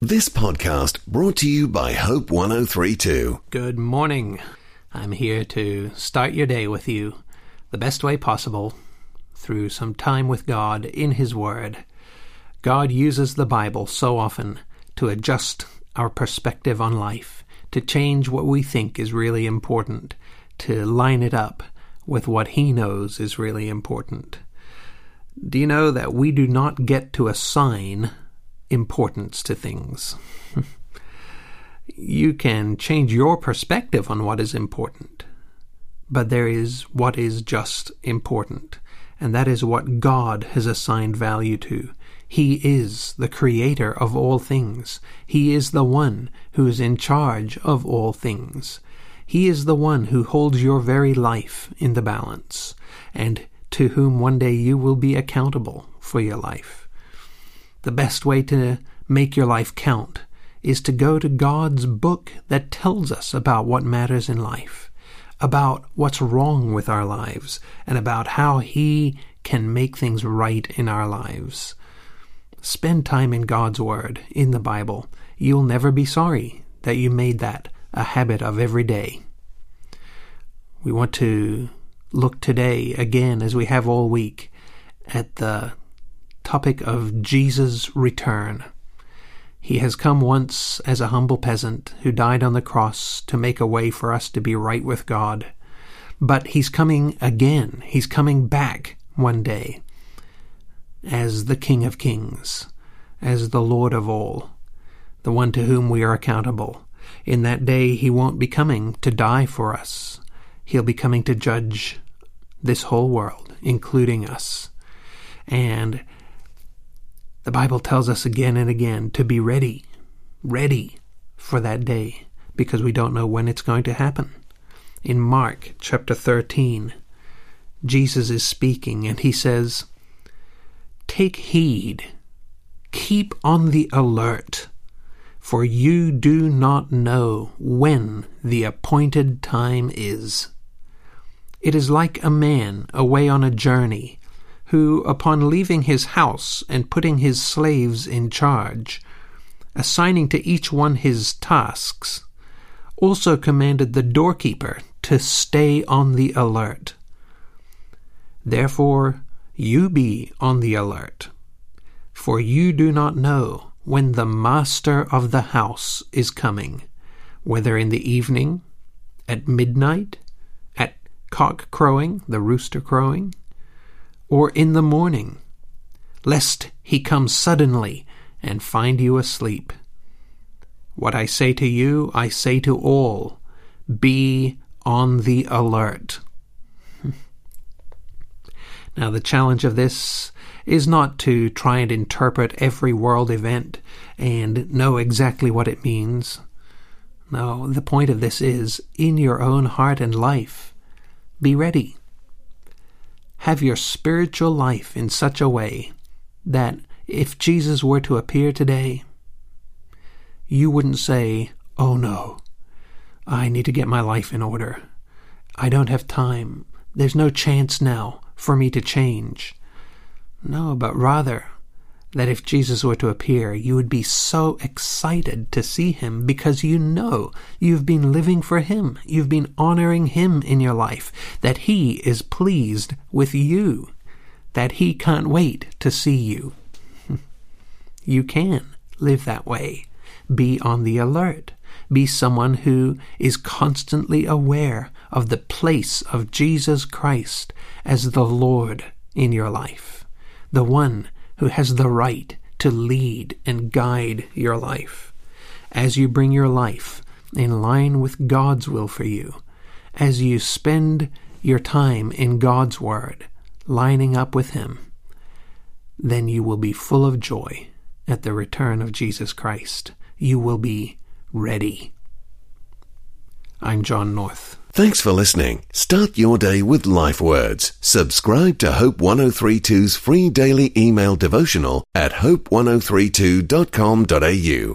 This podcast brought to you by Hope 1032. Good morning. I'm here to start your day with you the best way possible through some time with God in His Word. God uses the Bible so often to adjust our perspective on life, to change what we think is really important, to line it up with what He knows is really important. Do you know that we do not get to assign importance to things? You can change your perspective on what is important, but there is what is just important, and that is what God has assigned value to. He is the creator of all things. He is the one who is in charge of all things. He is the one who holds your very life in the balance, and to whom one day you will be accountable for your life. The best way to make your life count is to go to God's book that tells us about what matters in life, about what's wrong with our lives, and about how He can make things right in our lives. Spend time in God's Word, in the Bible. You'll never be sorry that you made that a habit of every day. We want to look today, again, as we have all week, at the topic of Jesus' return. He has come once as a humble peasant who died on the cross to make a way for us to be right with God. But He's coming again. He's coming back one day as the King of Kings, as the Lord of all, the one to whom we are accountable. In that day, He won't be coming to die for us. He'll be coming to judge this whole world, including us. And the Bible tells us again and again to be ready for that day, because we don't know when it's going to happen. In Mark chapter 13, Jesus is speaking, and He says, "Take heed, keep on the alert, for you do not know when the appointed time is. It is like a man away on a journey, who, upon leaving his house and putting his slaves in charge, assigning to each one his tasks, also commanded the doorkeeper to stay on the alert. Therefore, you be on the alert, for you do not know when the master of the house is coming, whether in the evening, at midnight, at cock crowing, the rooster crowing, or in the morning, lest He come suddenly and find you asleep. What I say to you, I say to all, be on the alert." Now, the challenge of this is not to try and interpret every world event and know exactly what it means. No, the point of this is, in your own heart and life, be ready. Have your spiritual life in such a way that if Jesus were to appear today, you wouldn't say, "Oh no, I need to get my life in order. I don't have time. There's no chance now for me to change." No, but rather that if Jesus were to appear, you would be so excited to see Him because you know you've been living for Him. You've been honoring Him in your life, that He is pleased with you, that He can't wait to see you. You can live that way. Be on the alert. Be someone who is constantly aware of the place of Jesus Christ as the Lord in your life, the one who has the right to lead and guide your life. As you bring your life in line with God's will for you, as you spend your time in God's Word, lining up with Him, then you will be full of joy at the return of Jesus Christ. You will be ready. I'm John North. Thanks for listening. Start your day with Life Words. Subscribe to Hope 1032's free daily email devotional at hope1032.com.au.